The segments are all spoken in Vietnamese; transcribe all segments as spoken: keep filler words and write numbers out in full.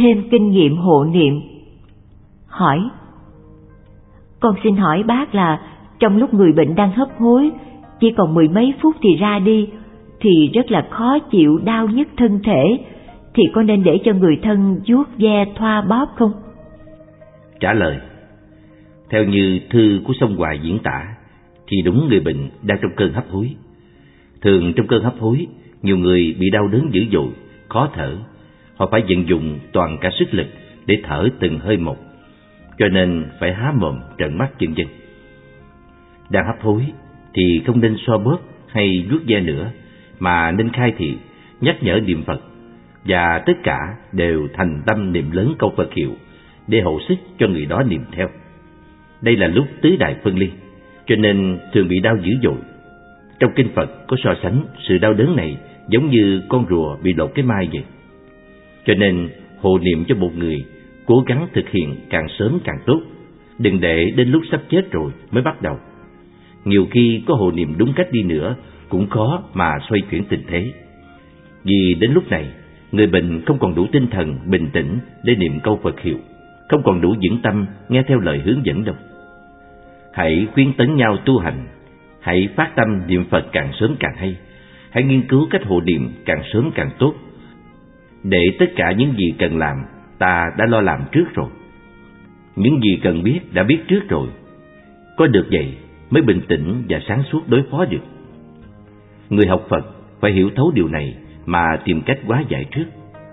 thêm kinh nghiệm hộ niệm. Hỏi: con xin hỏi bác là trong lúc người bệnh đang hấp hối, chỉ còn mười mấy phút thì ra đi, thì rất là khó chịu, đau nhức thân thể, thì có nên để cho người thân vuốt ve thoa bóp không? Trả lời: theo như thư của Sông Hoài diễn tả, thì đúng người bệnh đang trong cơn hấp hối. Thường trong cơn hấp hối, nhiều người bị đau đớn dữ dội, khó thở, họ phải vận dụng toàn cả sức lực để thở từng hơi một, cho nên phải há mồm trợn mắt vân vân. Đang hấp hối thì không nên xoa bóp hay vuốt ve nữa, mà nên khai thị, nhắc nhở niệm Phật, và tất cả đều thành tâm niệm lớn câu Phật hiệu để hộ sức cho người đó niệm theo. Đây là lúc tứ đại phân ly, cho nên thường bị đau dữ dội. Trong kinh Phật có so sánh sự đau đớn này giống như con rùa bị lột cái mai vậy. Cho nên hộ niệm cho một người cố gắng thực hiện càng sớm càng tốt, đừng để đến lúc sắp chết rồi mới bắt đầu. Nhiều khi có hộ niệm đúng cách đi nữa cũng khó mà xoay chuyển tình thế, vì đến lúc này người bệnh không còn đủ tinh thần bình tĩnh để niệm câu Phật hiệu, không còn đủ vững tâm nghe theo lời hướng dẫn đâu. Hãy khuyến tấn nhau tu hành, hãy phát tâm niệm Phật càng sớm càng hay, hãy nghiên cứu cách hộ niệm càng sớm càng tốt, để tất cả những gì cần làm ta đã lo làm trước rồi, những gì cần biết đã biết trước rồi. Có được vậy mới bình tĩnh và sáng suốt đối phó được. Người học Phật phải hiểu thấu điều này mà tìm cách hóa giải trước.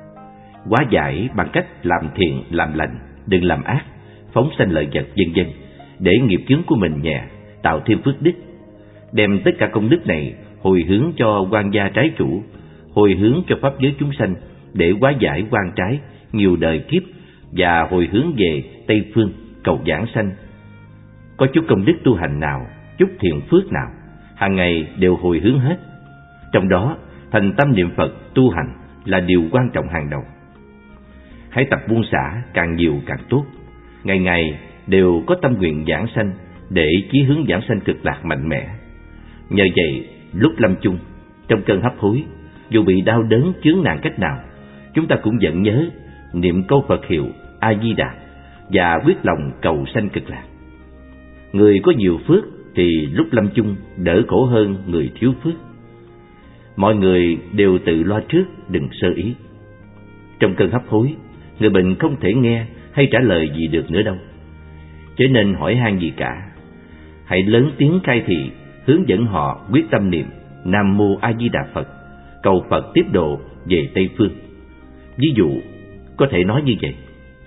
Hóa giải bằng cách làm thiện, làm lành, đừng làm ác, phóng sanh lợi vật vân vân, để nghiệp chướng của mình nhẹ, tạo thêm phước đức. Đem tất cả công đức này hồi hướng cho quan gia trái chủ, hồi hướng cho pháp giới chúng sanh, để hóa giải oan trái nhiều đời kiếp, và hồi hướng về Tây Phương cầu giảng sanh. Có chút công đức tu hành nào, chút thiện phước nào, hàng ngày đều hồi hướng hết. Trong đó, thành tâm niệm Phật tu hành là điều quan trọng hàng đầu. Hãy tập buông xả càng nhiều càng tốt, ngày ngày đều có tâm nguyện giảng sanh, để chí hướng giảng sanh cực lạc mạnh mẽ. Nhờ vậy, lúc lâm chung, trong cơn hấp hối, dù bị đau đớn chướng nạn cách nào, chúng ta cũng vẫn nhớ niệm câu Phật hiệu A Di Đà và quyết lòng cầu sanh cực lạc. Người có nhiều phước thì lúc lâm chung đỡ khổ hơn người thiếu phước. Mọi người đều tự lo trước, đừng sơ ý. Trong cơn hấp hối, người bệnh không thể nghe hay trả lời gì được nữa đâu, cho nên hỏi han gì cả. Hãy lớn tiếng khai thị, hướng dẫn họ quyết tâm niệm Nam Mô A Di Đà Phật, cầu Phật tiếp độ về Tây Phương. Ví dụ, có thể nói như vậy: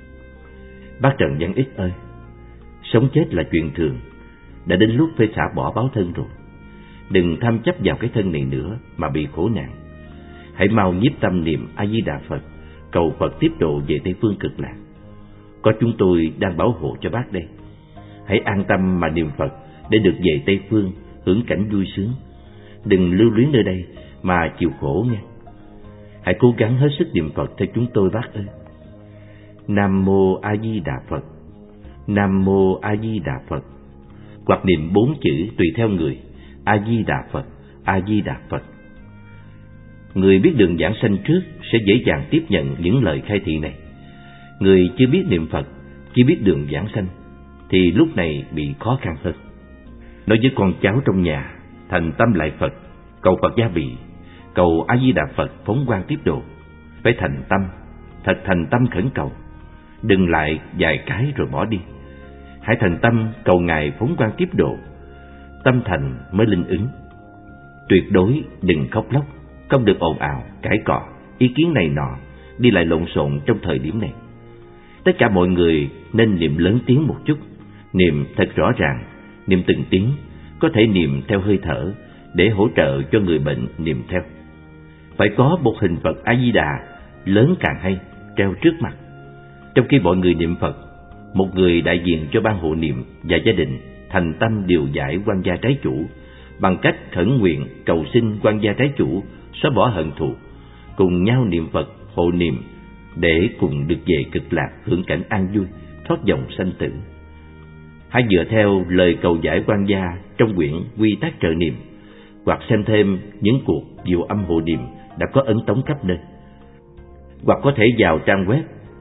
bác Trần Văn Ích ơi, sống chết là chuyện thường, đã đến lúc phải xả bỏ báo thân rồi. Đừng tham chấp vào cái thân này nữa mà bị khổ nạn. Hãy mau nhiếp tâm niệm A Di Đà Phật, cầu Phật tiếp độ về Tây Phương cực lạc. Có chúng tôi đang bảo hộ cho bác đây. Hãy an tâm mà niệm Phật để được về Tây Phương hưởng cảnh vui sướng. Đừng lưu luyến nơi đây mà chịu khổ nghe. Hãy cố gắng hết sức niệm Phật theo chúng tôi bác ơi. Nam Mô A Di Đà Phật, Nam Mô A Di Đà Phật, hoặc niệm bốn chữ tùy theo người: A Di Đà Phật, A Di Đà Phật. Người biết đường giảng sanh trước sẽ dễ dàng tiếp nhận những lời khai thị này. Người chưa biết niệm Phật, chỉ biết đường giảng sanh, thì lúc này bị khó khăn hơn. Nói với con cháu trong nhà, thành tâm lại Phật, cầu Phật gia bị, cầu A Di Đà Phật phóng quang tiếp độ. Phải thành tâm, thật thành tâm khẩn cầu, đừng lại vài cái rồi bỏ đi. Hãy thành tâm cầu Ngài phóng quang tiếp độ, tâm thành mới linh ứng. Tuyệt đối đừng khóc lóc, không được ồn ào, cãi cọ, ý kiến này nọ, đi lại lộn xộn trong thời điểm này. Tất cả mọi người nên niệm lớn tiếng một chút, niệm thật rõ ràng, niệm từng tiếng, có thể niệm theo hơi thở để hỗ trợ cho người bệnh niệm theo. Phải có một hình Phật A Di Đà lớn càng hay treo trước mặt. Trong khi mọi người niệm Phật, một người đại diện cho ban hộ niệm và gia đình thành tâm điều giải quan gia trái chủ, bằng cách khẩn nguyện cầu xin quan gia trái chủ xóa bỏ hận thù, cùng nhau niệm Phật hộ niệm để cùng được về cực lạc hưởng cảnh an vui, thoát dòng sanh tử. Hãy dựa theo lời cầu giải quan gia trong quyển Quy tắc trợ niệm, hoặc xem thêm những cuộc diệu âm hộ niệm đã có ấn tống khắp nơi, hoặc có thể vào trang web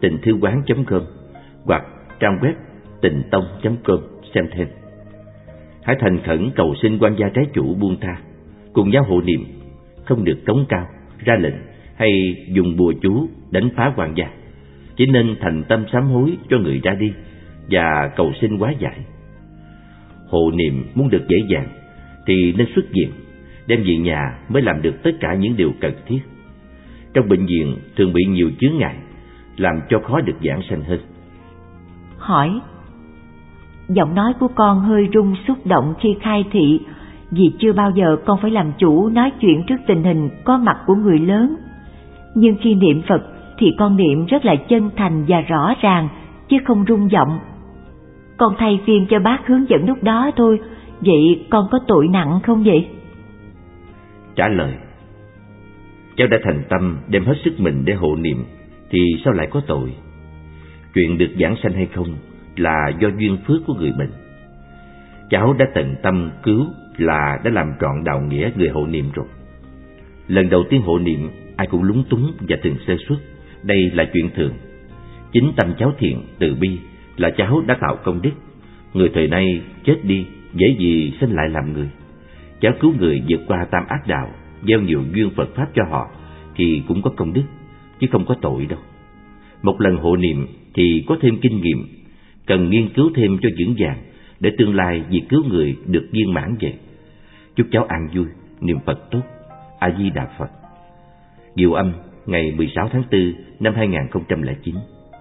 tình thư quán chấm com hoặc trang web tình tông chấm com xem thêm. Hãy thành khẩn cầu xin quan gia trái chủ buông tha, cùng nhau hộ niệm, không được cống cao, ra lệnh hay dùng bùa chú đánh phá quan gia. Chỉ nên thành tâm sám hối cho người ra đi và cầu xin hóa giải. Hộ niệm muốn được dễ dàng thì nên xuất viện, đem về nhà mới làm được tất cả những điều cần thiết. Trong bệnh viện thường bị nhiều chướng ngại, làm cho khó được giảng sanh hơn. Hỏi: giọng nói của con hơi rung xúc động khi khai thị, vì chưa bao giờ con phải làm chủ nói chuyện trước tình hình có mặt của người lớn. Nhưng khi niệm Phật thì con niệm rất là chân thành và rõ ràng, chứ không rung giọng. Con thay phiên cho bác hướng dẫn lúc đó thôi, vậy con có tội nặng không vậy? Trả lời: cháu đã thành tâm đem hết sức mình để hộ niệm thì sao lại có tội? Chuyện được giảng sanh hay không là do duyên phước của người bệnh. Cháu đã tận tâm cứu là đã làm trọn đạo nghĩa người hộ niệm rồi. Lần đầu tiên hộ niệm ai cũng lúng túng và từng sơ suất, đây là chuyện thường. Chính tâm cháu thiện, từ bi là cháu đã tạo công đức. Người thời nay chết đi dễ gì sinh lại làm người. Cháu cứu người vượt qua tam ác đạo, gieo nhiều duyên Phật pháp cho họ thì cũng có công đức, chứ không có tội đâu. Một lần hộ niệm thì có thêm kinh nghiệm, cần nghiên cứu thêm cho vững vàng để tương lai việc cứu người được viên mãn vậy. Chúc cháu an vui, niệm Phật tốt. A Di Đà Phật. Diệu âm ngày mười sáu tháng tư năm hai nghìn không trăm lẻ chín.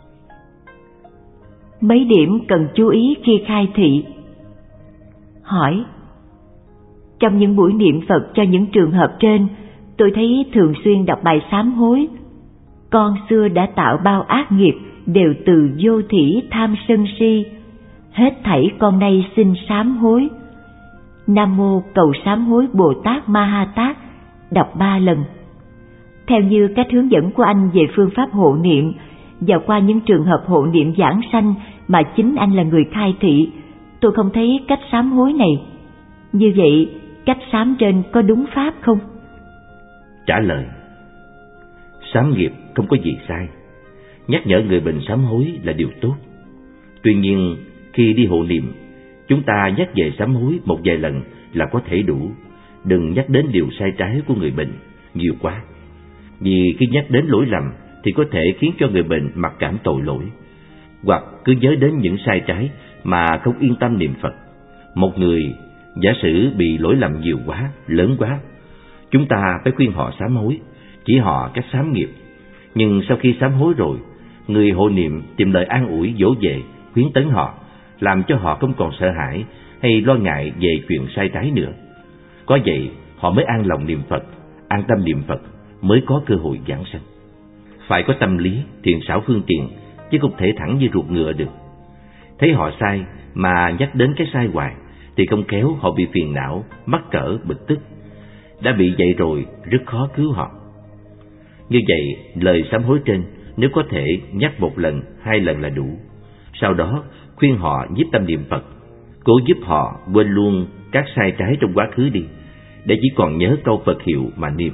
Mấy điểm cần chú ý khi khai thị. Hỏi: trong những buổi niệm Phật cho những trường hợp trên, tôi thấy thường xuyên đọc bài sám hối. Con xưa đã tạo bao ác nghiệp đều từ vô thỉ tham sân si. Hết thảy con nay xin sám hối. Nam mô cầu sám hối Bồ Tát Ma Ha Tát, đọc ba lần. Theo như cách hướng dẫn của anh về phương pháp hộ niệm và qua những trường hợp hộ niệm giảng sanh mà chính anh là người khai thị, tôi không thấy cách sám hối này. Như vậy, cách sám trên có đúng pháp không? Trả lời: sám nghiệp không có gì sai. Nhắc nhở người bệnh sám hối là điều tốt. Tuy nhiên, khi đi hộ niệm, chúng ta nhắc về sám hối một vài lần là có thể đủ. Đừng nhắc đến điều sai trái của người bệnh nhiều quá. Vì khi nhắc đến lỗi lầm thì có thể khiến cho người bệnh mặc cảm tội lỗi, hoặc cứ nhớ đến những sai trái mà không yên tâm niệm Phật. Một người giả sử bị lỗi lầm nhiều quá, lớn quá, chúng ta phải khuyên họ sám hối, chỉ họ cách sám nghiệp. Nhưng sau khi sám hối rồi, người hộ niệm tìm lời an ủi dỗ về, khuyến tấn họ, làm cho họ không còn sợ hãi hay lo ngại về chuyện sai trái nữa. Có vậy họ mới an lòng niệm Phật, an tâm niệm Phật, mới có cơ hội giảng sanh. Phải có tâm lý, thiện xảo phương tiện, chứ không thể thẳng như ruột ngựa được. Thấy họ sai mà nhắc đến cái sai hoài thì không khéo họ bị phiền não, mắc cỡ, bực tức. Đã bị vậy rồi rất khó cứu họ. Như vậy, lời sám hối trên nếu có thể nhắc một lần, hai lần là đủ. Sau đó khuyên họ nhiếp tâm niệm Phật, cố giúp họ quên luôn các sai trái trong quá khứ đi, để chỉ còn nhớ câu Phật hiệu mà niệm.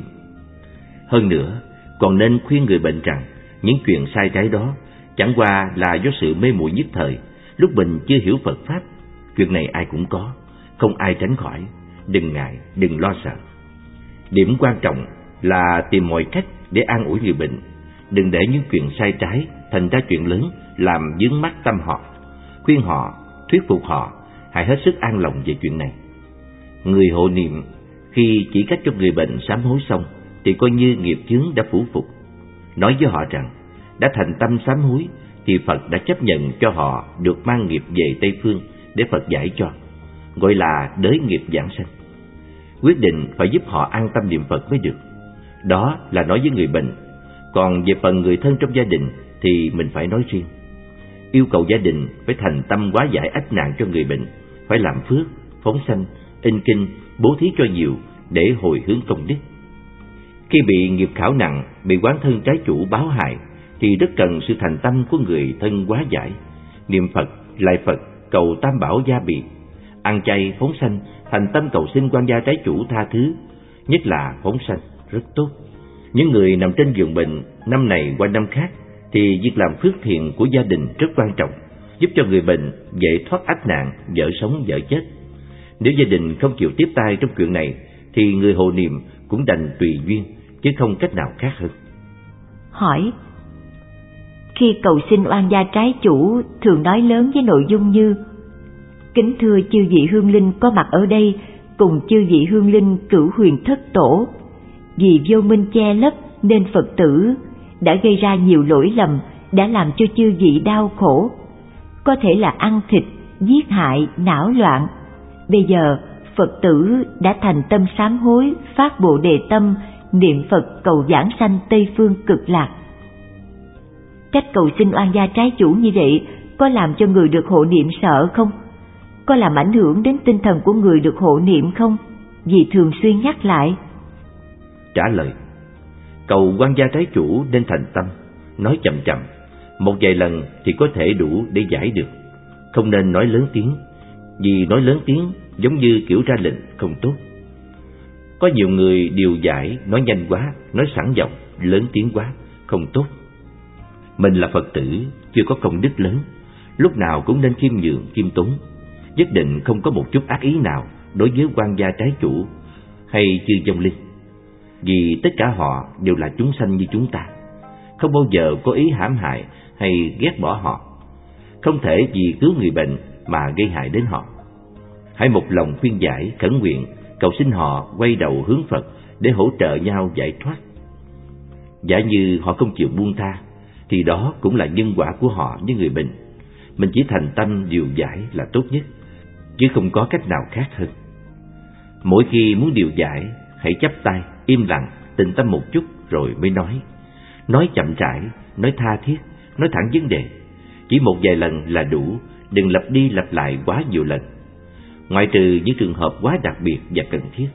Hơn nữa, còn nên khuyên người bệnh rằng những chuyện sai trái đó chẳng qua là do sự mê muội nhất thời, lúc mình chưa hiểu Phật pháp. Chuyện này ai cũng có, không ai tránh khỏi. Đừng ngại, đừng lo sợ. Điểm quan trọng là tìm mọi cách để an ủi người bệnh, đừng để những chuyện sai trái thành ra chuyện lớn làm vướng mắc tâm họ. Khuyên họ, thuyết phục họ, hãy hết sức an lòng về chuyện này. Người hộ niệm khi chỉ cách cho người bệnh sám hối xong thì coi như nghiệp chướng đã phủ phục. Nói với họ rằng đã thành tâm sám hối thì Phật đã chấp nhận cho họ được mang nghiệp về Tây Phương để Phật giải cho, gọi là đới nghiệp giảng sanh. Quyết định phải giúp họ an tâm niệm Phật mới được. Đó là nói với người bệnh. Còn về phần người thân trong gia đình thì mình phải nói riêng. Yêu cầu gia đình phải thành tâm hóa giải ách nạn cho người bệnh, phải làm phước, phóng sanh, in kinh, bố thí cho nhiều để hồi hướng công đức. Khi bị nghiệp khảo nặng, bị oán thân trái chủ báo hại thì rất cần sự thành tâm của người thân hóa giải. Niệm Phật, lạy Phật, cầu Tam Bảo gia bị, ăn chay, phóng sanh, thành tâm cầu xin quan gia trái chủ tha thứ, nhất là phóng sanh rất tốt. Những người nằm trên giường bệnh năm này qua năm khác thì việc làm phước thiện của gia đình rất quan trọng, giúp cho người bệnh dễ thoát ách nạn vợ sống vợ chết. Nếu gia đình không chịu tiếp tay trong chuyện này thì người hộ niệm cũng đành tùy duyên, chứ không cách nào khác hơn. Hỏi: khi cầu xin oan gia trái chủ thường nói lớn với nội dung như: kính thưa chư vị hương linh có mặt ở đây, cùng chư vị hương linh cửu huyền thất tổ, vì vô minh che lấp nên Phật tử đã gây ra nhiều lỗi lầm, đã làm cho chư vị đau khổ, có thể là ăn thịt, giết hại, não loạn. Bây giờ Phật tử đã thành tâm sám hối, phát Bồ Đề tâm, niệm Phật cầu giảng sanh Tây phương cực lạc. Cách cầu xin oan gia trái chủ như vậy có làm cho người được hộ niệm sợ không? Có làm ảnh hưởng đến tinh thần của người được hộ niệm không? Vì thường xuyên nhắc lại. Trả lời: cầu oan gia trái chủ nên thành tâm, nói chậm chậm, một vài lần thì có thể đủ để giải được, không nên nói lớn tiếng, vì nói lớn tiếng giống như kiểu ra lệnh không tốt. Có nhiều người điều giải nói nhanh quá, nói sẵn giọng, lớn tiếng quá, không tốt. Mình là Phật tử, chưa có công đức lớn, lúc nào cũng nên khiêm nhường, khiêm tốn, nhất định không có một chút ác ý nào đối với oan gia trái chủ hay chư vong linh, vì tất cả họ đều là chúng sanh như chúng ta, không bao giờ có ý hãm hại hay ghét bỏ họ, không thể vì cứu người bệnh mà gây hại đến họ. Hãy một lòng khuyên giải, khẩn nguyện, cầu xin họ quay đầu hướng Phật để hỗ trợ nhau giải thoát. Giả như họ không chịu buông tha, thì đó cũng là nhân quả của họ với người bệnh. Mình chỉ thành tâm điều giải là tốt nhất, chứ không có cách nào khác hơn. Mỗi khi muốn điều giải, hãy chắp tay, im lặng, tĩnh tâm một chút rồi mới nói. Nói chậm rãi, nói tha thiết, nói thẳng vấn đề. Chỉ một vài lần là đủ, đừng lặp đi lặp lại quá nhiều lần, ngoại trừ những trường hợp quá đặc biệt và cần thiết.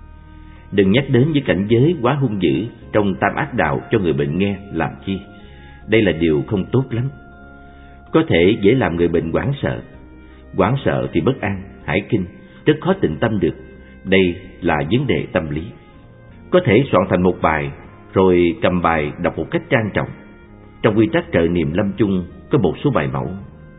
Đừng nhắc đến những cảnh giới quá hung dữ trong tam ác đạo cho người bệnh nghe làm chi. Đây là điều không tốt lắm, có thể dễ làm người bệnh hoảng sợ. Hoảng sợ thì bất an, hải kinh, rất khó tĩnh tâm được. Đây là vấn đề tâm lý. Có thể soạn thành một bài, rồi cầm bài đọc một cách trang trọng. Trong quy tắc trợ niệm lâm chung có một số bài mẫu.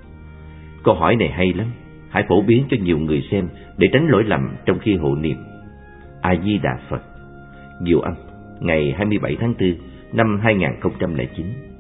Câu hỏi này hay lắm, hãy phổ biến cho nhiều người xem để tránh lỗi lầm trong khi hộ niệm. A Di Đà Phật. Diệu Âm, ngày hai mươi bảy tháng tư năm hai nghìn không trăm lẻ chín.